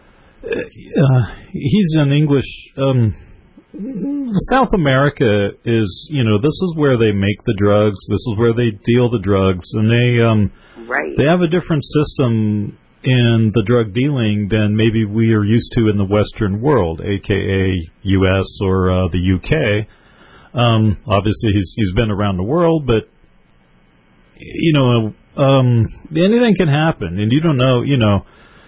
G: Uh, he's an English, um, South America is, you know, this is where they make the drugs, this is where they deal the drugs, and they, um,
D: right.
G: they have a different system in the drug dealing than maybe we are used to in the Western world, aka U S or uh, the U K. Um, obviously he's, he's been around the world, but, you know, um, anything can happen, and you don't know, you know,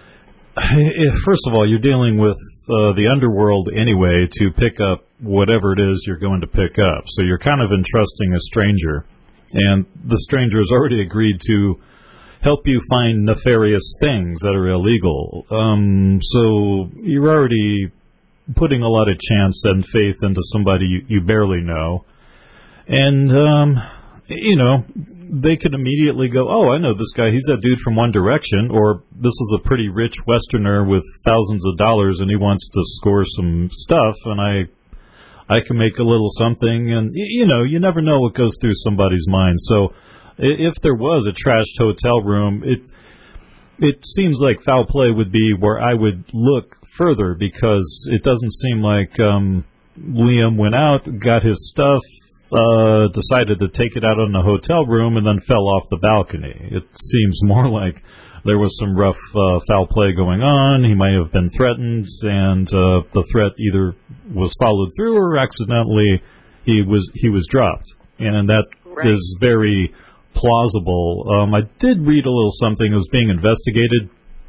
G: first of all, you're dealing with uh, the underworld anyway to pick up whatever it is you're going to pick up. So you're kind of entrusting a stranger, and the stranger has already agreed to help you find nefarious things that are illegal. Um, so you're already putting a lot of chance and faith into somebody you, you barely know. And, um, you know, they could immediately go, oh, I know this guy, he's that dude from One Direction, or this is a pretty rich Westerner with thousands of dollars and he wants to score some stuff, and I I can make a little something, and, you know, you never know what goes through somebody's mind. So if there was a trashed hotel room, it it seems like foul play would be where I would look further, because it doesn't seem like um, Liam went out, got his stuff, Uh, decided to take it out in the hotel room and then fell off the balcony. It seems more like there was some rough uh, foul play going on. He might have been threatened, and uh, the threat either was followed through or accidentally he was he was dropped. And that
D: right.
G: is very plausible. Um, I did read a little something that was being investigated,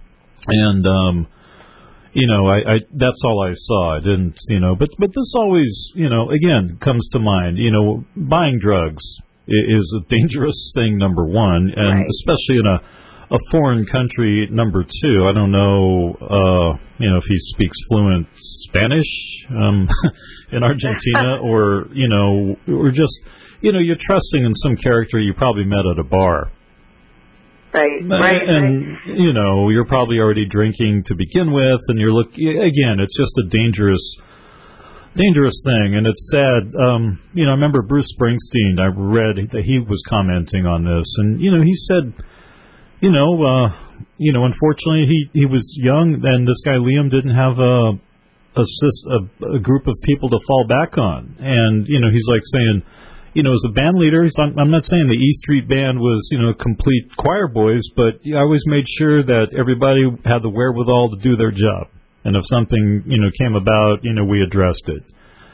G: and um, You know, I, I that's all I saw. I didn't, you know, but but this always, you know, again comes to mind. You know, buying drugs is a dangerous thing, number one, and
D: right.
G: especially in a a foreign country, number two. I don't know, uh, you know, if he speaks fluent Spanish um, in Argentina, or you know, or just, you know, you're trusting in some character you probably met at a bar.
D: Right, right,
G: and,
D: right.
G: you know, you're probably already drinking to begin with, and you're look again, it's just a dangerous, dangerous thing, and it's sad. Um, you know, I remember Bruce Springsteen, I read that he was commenting on this, and, you know, he said, you know, uh, you know, unfortunately, he, he was young, and this guy Liam didn't have a, a, a, a group of people to fall back on, and, you know, he's like saying, you know, as a band leader, I'm not saying the E Street Band was, you know, complete choir boys, but I always made sure that everybody had the wherewithal to do their job. And if something, you know, came about, you know, we addressed it.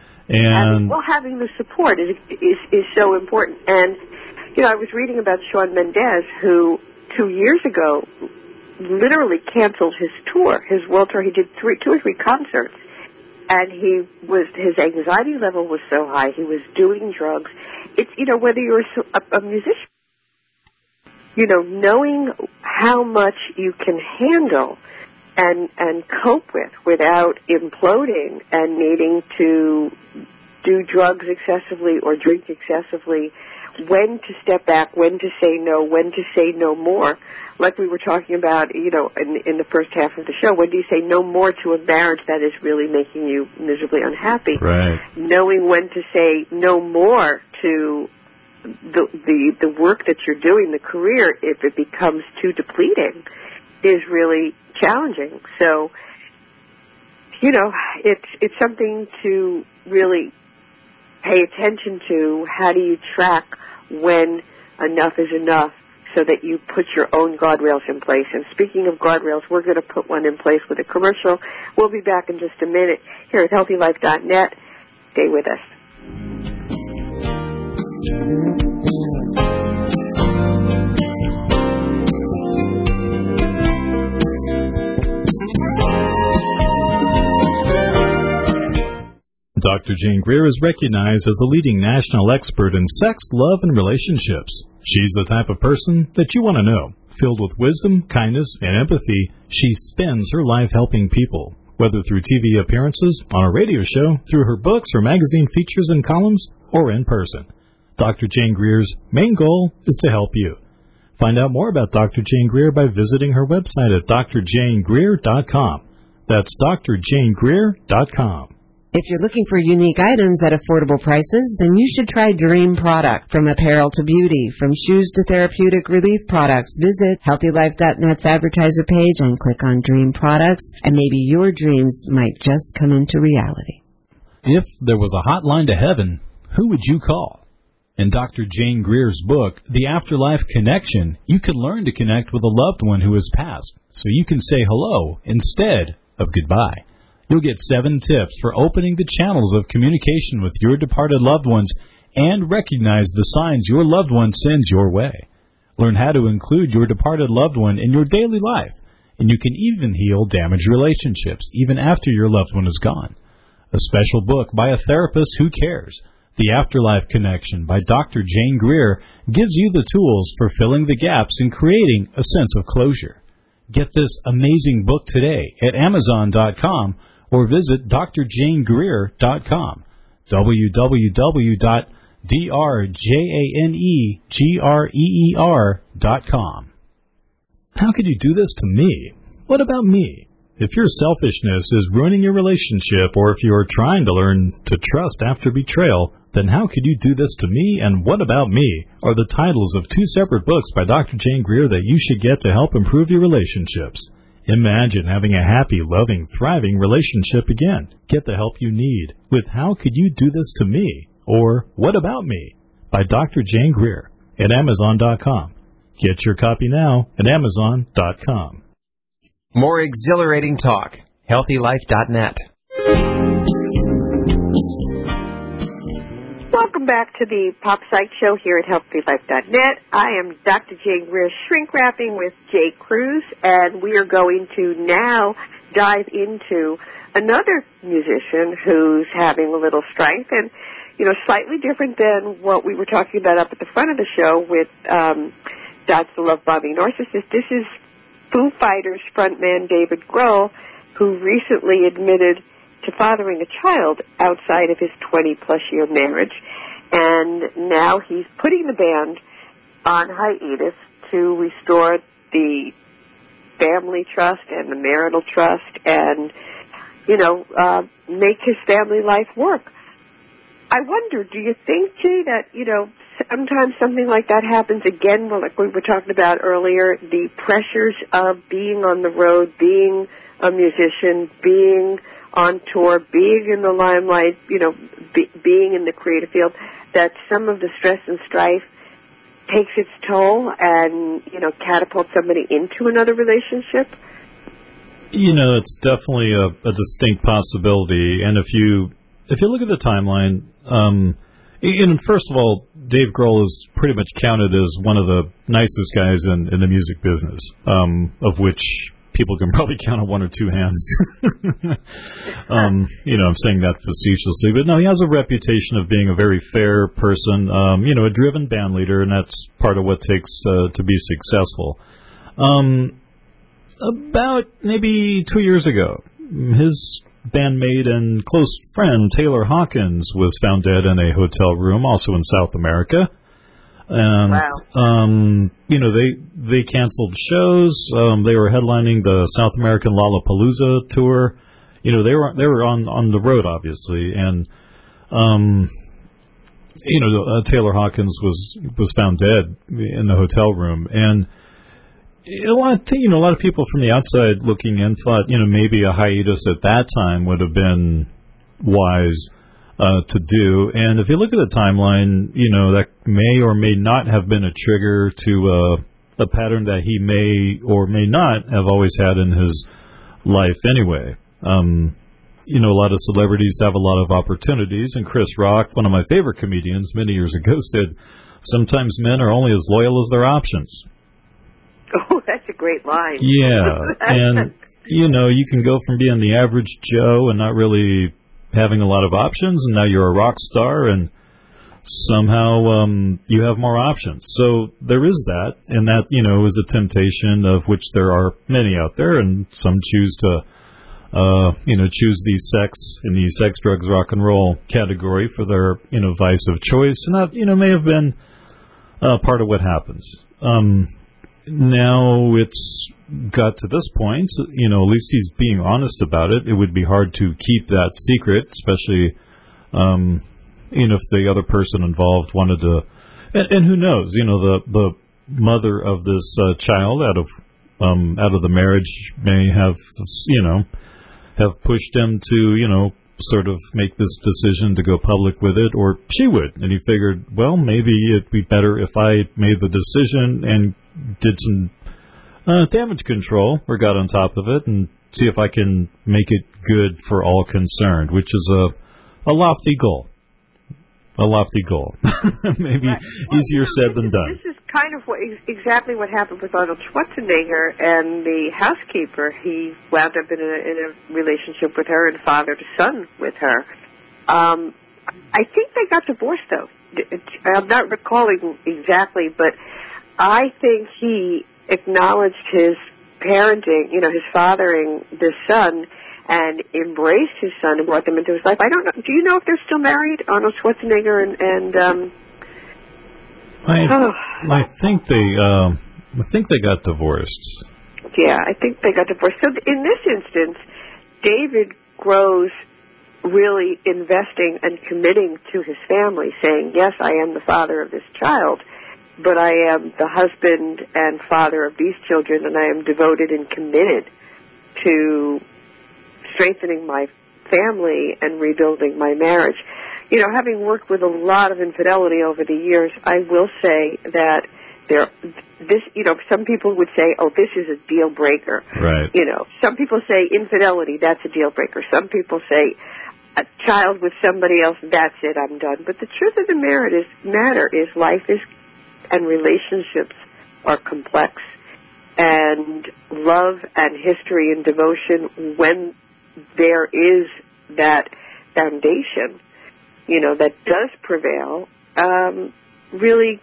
G: And
D: well, having the support is, is is so important. And, you know, I was reading about Shawn Mendes, who two years ago literally canceled his tour, his world tour. He did three, two or three concerts. And he was, his anxiety level was so high, he was doing drugs. It's, you know, whether you're a, a musician, you know, knowing how much you can handle and and cope with without imploding and needing to do drugs excessively or drink excessively, when to step back, when to say no, when to say no more. Like we were talking about, you know, in, in the first half of the show, when do you say no more to a marriage that is really making you miserably unhappy?
G: Right.
D: Knowing when to say no more to the, the, the work that you're doing, the career, if it becomes too depleting, is really challenging. So, you know, it's, it's something to really pay attention to. How do you track when enough is enough so that you put your own guardrails in place? And speaking of guardrails, we're going to put one in place with a commercial. We'll be back in just a minute here at healthy life dot net. Stay with us.
A: Doctor Jane Greer is recognized as a leading national expert in sex, love, and relationships. She's the type of person that you want to know. Filled with wisdom, kindness, and empathy, she spends her life helping people, whether through T V appearances, on a radio show, through her books or magazine features and columns, or in person. Doctor Jane Greer's main goal is to help you. Find out more about Doctor Jane Greer by visiting her website at d r jane greer dot com. That's d r jane greer dot com.
H: If you're looking for unique items at affordable prices, then you should try Dream Product. From apparel to beauty, from shoes to therapeutic relief products, visit healthy life dot net's advertiser page and click on Dream Products, and maybe your dreams might just come into reality.
I: If there was a hotline to heaven, who would you call? In Doctor Jane Greer's book, The Afterlife Connection, you can learn to connect with a loved one who has passed, so you can say hello instead of goodbye. You'll get seven tips for opening the channels of communication with your departed loved ones and recognize the signs your loved one sends your way. Learn how to include your departed loved one in your daily life, and you can even heal damaged relationships even after your loved one is gone. A special book by a therapist who cares, The Afterlife Connection by Doctor Jane Greer, gives you the tools for filling the gaps and creating a sense of closure. Get this amazing book today at amazon dot com or visit d r jane greer dot com, w w w dot d r jane greer dot com.
A: How could you do this to me? What about me? If your selfishness is ruining your relationship, or if you are trying to learn to trust after betrayal, then how could you do this to me and what about me are the titles of two separate books by Doctor Jane Greer that you should get to help improve your relationships. Imagine having a happy, loving, thriving relationship again. Get the help you need with How Could You Do This to Me? Or What About Me? By Doctor Jane Greer at amazon dot com. Get your copy now at amazon dot com.
J: More exhilarating talk. healthy life dot net.
D: Welcome back to the Pop Psych Show here at healthy life dot net. I am Doctor Jane Greer, shrink wrapping with Jay Cruz, and we are going to now dive into another musician who's having a little strife, and, you know, slightly different than what we were talking about up at the front of the show with um, That's the Love Bombing Narcissist. This is Foo Fighters frontman David Grohl, who recently admitted to fathering a child outside of his twenty-plus year marriage, and now he's putting the band on hiatus to restore the family trust and the marital trust and, you know, uh, make his family life work. I wonder, do you think, Jay, that, you know, sometimes something like that happens again, like we were talking about earlier, the pressures of being on the road, being a musician, being on tour, being in the limelight, you know, be, being in the creative field, that some of the stress and strife takes its toll and, you know, catapults somebody into another relationship?
G: You know, it's definitely a, a distinct possibility. And if you if you look at the timeline, um, and first of all, Dave Grohl is pretty much counted as one of the nicest guys in, in the music business, um, of which people can probably count on one or two hands. um, you know, I'm saying that facetiously, but no, he has a reputation of being a very fair person, um, you know, a driven band leader, and that's part of what takes uh, to be successful. Um, about maybe two years ago, his bandmate and close friend Taylor Hawkins was found dead in a hotel room, also in South America. And,
D: wow.
G: um, you know, they, they canceled shows. Um, they were headlining the South American Lollapalooza tour. You know, they were, they were on, on the road, obviously. And, um, you know, uh, Taylor Hawkins was, was found dead in the hotel room. And a lot of, you know, a lot of people from the outside looking in thought, you know, maybe a hiatus at that time would have been wise. Uh, to do. And if you look at the timeline, you know, that may or may not have been a trigger to uh, a pattern that he may or may not have always had in his life anyway. Um, you know, a lot of celebrities have a lot of opportunities, and Chris Rock, one of my favorite comedians many years ago, said, sometimes men are only as loyal as their options.
D: Oh, that's a great line.
G: Yeah, and, you know, you can go from being the average Joe and not really having a lot of options, and now you're a rock star, and somehow um, you have more options. So there is that, and that, you know, is a temptation of which there are many out there, and some choose to, uh, you know, choose the sex in the sex, drugs, rock and roll category for their, you know, vice of choice, and that, you know, may have been uh, part of what happens. Um, now it's got to this point, you know, at least he's being honest about it. It would be hard to keep that secret, especially, um, you know, if the other person involved wanted to, and, and who knows, you know, the, the mother of this uh, child out of, um, out of the marriage may have, you know, have pushed him to, you know, sort of make this decision to go public with it, or she would. And he figured, well, maybe it'd be better if I made the decision and did some Uh, damage control, or got on top of it, and see if I can make it good for all concerned, which is a a lofty goal. A lofty goal. Maybe
D: right. well,
G: easier
D: you know,
G: said
D: this
G: than
D: is,
G: done.
D: This is kind of what, exactly what happened with Arnold Schwarzenegger and the housekeeper. He wound up in a, in a relationship with her and fathered a son with her. Um, I think they got divorced, though. I'm not recalling exactly, but I think he acknowledged his parenting, you know, his fathering this son, and embraced his son and brought them into his life. I don't know. Do you know if they're still married, Arnold Schwarzenegger and? and um,
G: I
D: oh.
G: I think they uh, I think they got divorced.
D: Yeah, I think they got divorced. So in this instance, David grows really investing and committing to his family, saying, "Yes, I am the father of this child, but I am the husband and father of these children, and I am devoted and committed to strengthening my family and rebuilding my marriage." You know, having worked with a lot of infidelity over the years, I will say that there, this, you know, some people would say, "Oh, this is a deal breaker."
G: Right.
D: You know, some people say infidelity, that's a deal breaker. Some people say a child with somebody else, that's it, I'm done. But the truth of the matter is, matter is life is and relationships are complex, and love and history and devotion, when there is that foundation, you know, that does prevail, um, really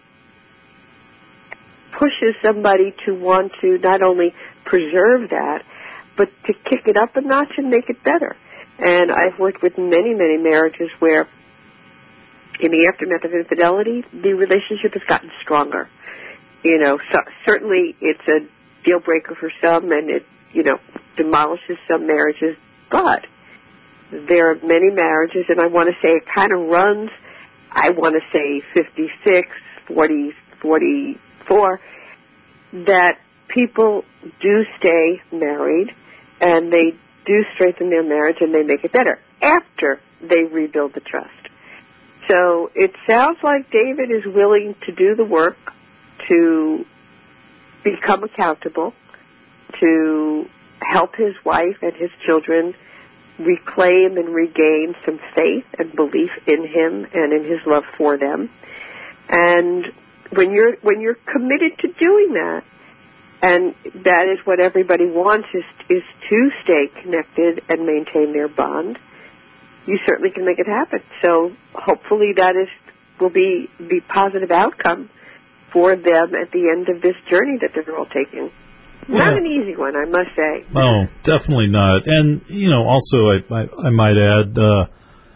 D: pushes somebody to want to not only preserve that, but to kick it up a notch and make it better. And I've worked with many, many marriages where in the aftermath of infidelity, the relationship has gotten stronger. You know, so certainly it's a deal breaker for some, and it, you know, demolishes some marriages. But there are many marriages, and I want to say it kind of runs, I want to say fifty-six, forty, forty-four, that people do stay married, and they do strengthen their marriage, and they make it better after they rebuild the trust. So it sounds like David is willing to do the work to become accountable, to help his wife and his children reclaim and regain some faith and belief in him and in his love for them. And when you're when you're committed to doing that, and that is what everybody wants, is is to stay connected and maintain their bond, you certainly can make it happen. So hopefully that is will be the positive outcome for them at the end of this journey that they're all taking. Not
G: Yeah.
D: an easy one, I must say.
G: Oh, definitely not. And, you know, also, I, I, I might add, uh,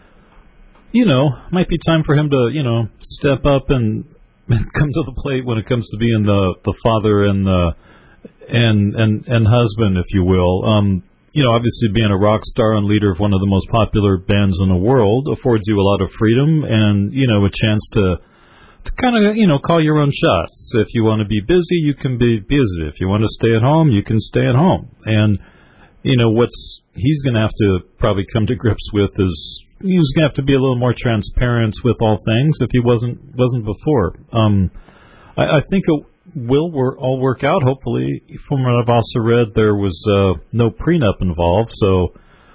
G: you know, might be time for him to, you know, step up and come to the plate when it comes to being the, the father and the, and, and, and husband, if you will. Um, you know, obviously being a rock star and leader of one of the most popular bands in the world affords you a lot of freedom and, you know, a chance to, to kind of, you know, call your own shots. If you want to be busy, you can be busy. If you want to stay at home, you can stay at home. And, you know, what's he's going to have to probably come to grips with is he's going to have to be a little more transparent with all things if he wasn't wasn't before. Um, I, I think it will work, all work out, hopefully. From what I've also read, there was uh, no prenup involved, so...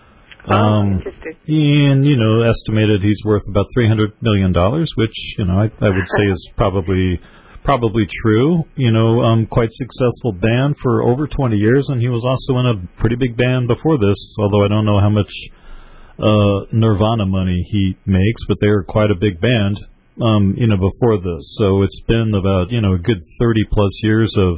G: Um,
D: oh,
G: and, you know, estimated he's worth about three hundred million dollars, which, you know, I, I would say is probably probably true. You know, um, quite successful band for over twenty years, and he was also in a pretty big band before this, although I don't know how much uh, Nirvana money he makes, but they were quite a big band, um, you know, before this. So it's been about, you know, a good thirty plus years of,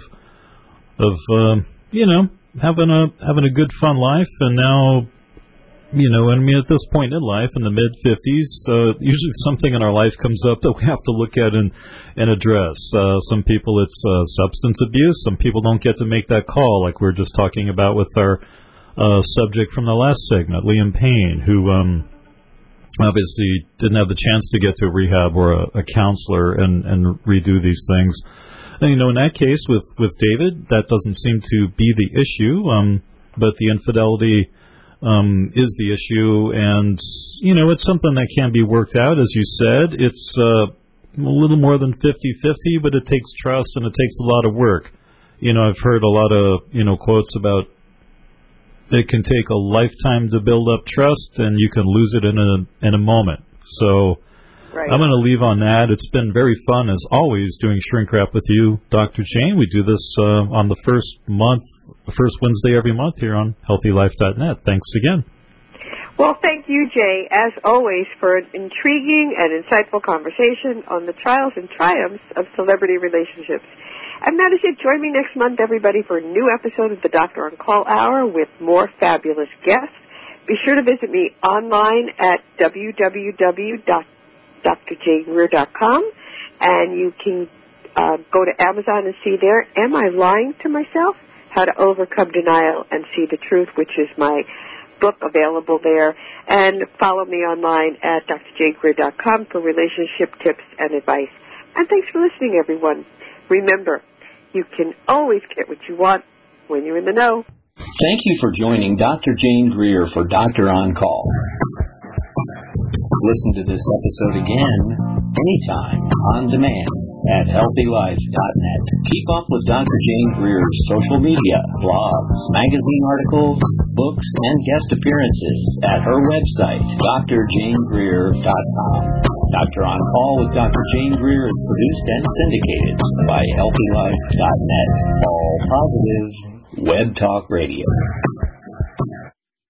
G: of um, you know, having a having a good, fun life, and now... You know, I mean, at this point in life, in the mid-fifties, uh, usually something in our life comes up that we have to look at and, and address. Uh, some people, it's uh, substance abuse. Some people don't get to make that call, like we were just talking about with our uh, subject from the last segment, Liam Payne, who um, obviously didn't have the chance to get to a rehab or a, a counselor and, and redo these things. And, you know, in that case, with, with David, that doesn't seem to be the issue, um, but the infidelity... Um, is the issue, and, you know, it's something that can be worked out, as you said. It's uh, a little more than fifty-fifty, but it takes trust and it takes a lot of work. You know, I've heard a lot of, you know, quotes about it can take a lifetime to build up trust, and you can lose it in a in a moment. So right. I'm going to leave on that. It's been very fun, as always, doing Shrink Wrap with you, Doctor Jane. We do this uh, on the first month, the first Wednesday every month here on healthy life dot net. Thanks again.
D: Well, thank you, Jay, as always, for an intriguing and insightful conversation on the trials and triumphs of celebrity relationships. And that is it. Join me next month, everybody, for a new episode of the Doctor on Call Hour with more fabulous guests. Be sure to visit me online at w w w dot dr jane greer dot com, and you can uh, go to Amazon and see there, Am I Lying to Myself? How to Overcome Denial and See the Truth, which is my book available there. And follow me online at d r jane greer dot com for relationship tips and advice. And thanks for listening, everyone. Remember, you can always get what you want when you're in the know.
C: Thank you for joining Doctor Jane Greer for Doctor On Call. Listen to this episode again, anytime, on demand, at healthy life dot net. Keep up with Doctor Jane Greer's social media, blogs, magazine articles, books, and guest appearances at her website, d r jane greer dot com. Doctor On Call with Doctor Jane Greer is produced and syndicated by healthy life dot net. All positive Web Talk Radio.